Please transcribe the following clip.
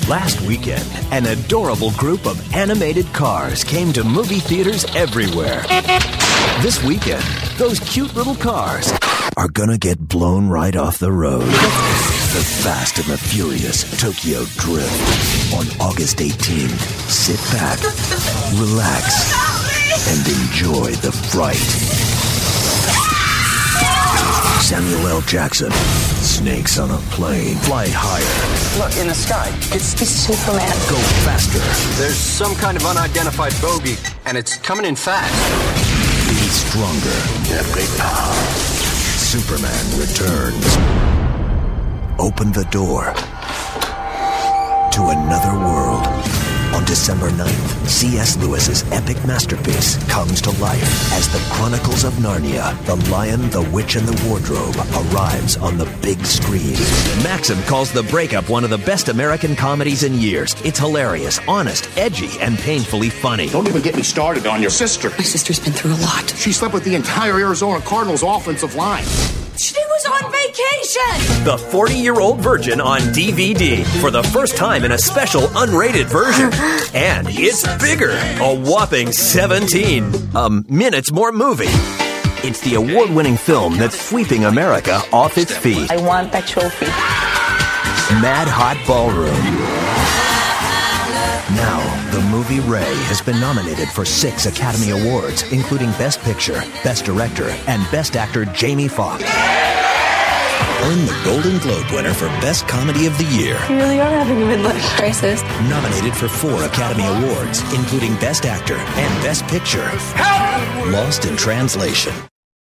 Last weekend, an adorable group of animated cars came to movie theaters everywhere. This weekend, those cute little cars are gonna get blown right off the road. The Fast and the Furious Tokyo Drift on August 18th. Sit back, relax, and enjoy the fright. Samuel L. Jackson, snakes on a plane, fly higher. Look, in the sky. It's Superman. Go faster. There's some kind of unidentified bogey, and it's coming in fast. Be stronger. Superman returns. Open the door to another world. On December 9th, C.S. Lewis's epic masterpiece comes to life as the Chronicles of Narnia, The Lion, the Witch, and the Wardrobe arrives on the big screen. Maxim calls The Breakup one of the best American comedies in years. It's hilarious, honest, edgy, and painfully funny. Don't even get me started on your sister. My sister's been through a lot. She slept with the entire Arizona Cardinals offensive line. She was on vacation! The 40-Year-Old Virgin on DVD for the first time in a special unrated version. And it's bigger, a whopping 17 minutes more movie. It's the award-winning film that's sweeping America off its feet. I want that trophy. Mad Hot Ballroom. Now, the movie Ray has been nominated for 6 Academy Awards, including Best Picture, Best Director, and Best Actor Jamie Foxx. Earn the Golden Globe winner for Best Comedy of the Year. You really are having a midlife crisis. Nominated for 4 Academy Awards, including Best Actor and Best Picture. Help! Lost in Translation.